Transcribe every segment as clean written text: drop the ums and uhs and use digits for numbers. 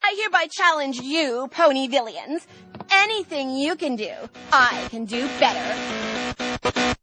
I hereby challenge you, Pony Villians. Anything you can do, I can do better.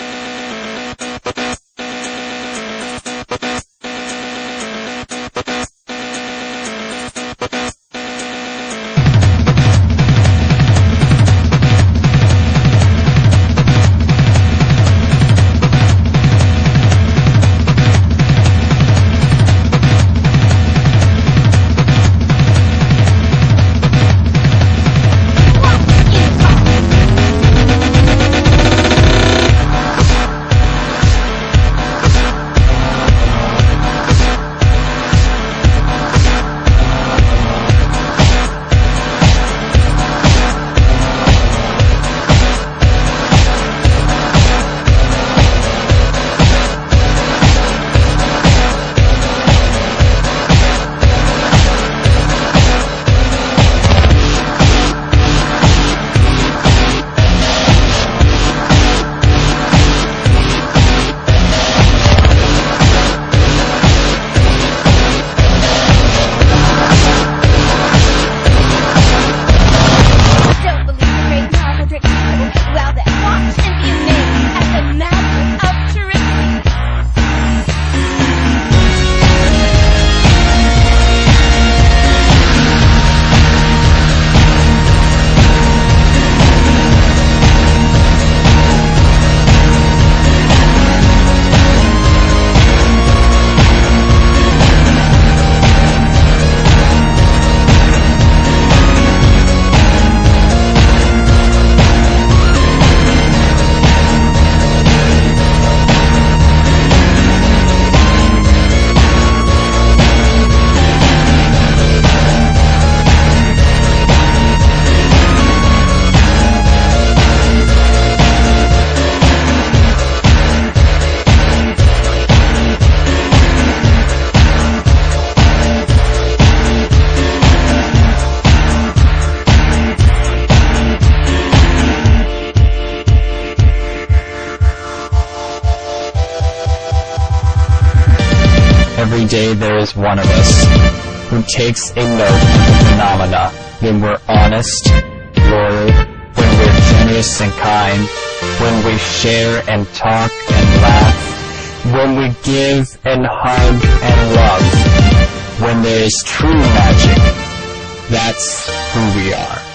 Every day there is one of us who takes a note of the phenomena when we're honest, loyal, when we're generous and kind, when we share and talk and laugh, when we give and hug and love, when there is true magic. That's who we are.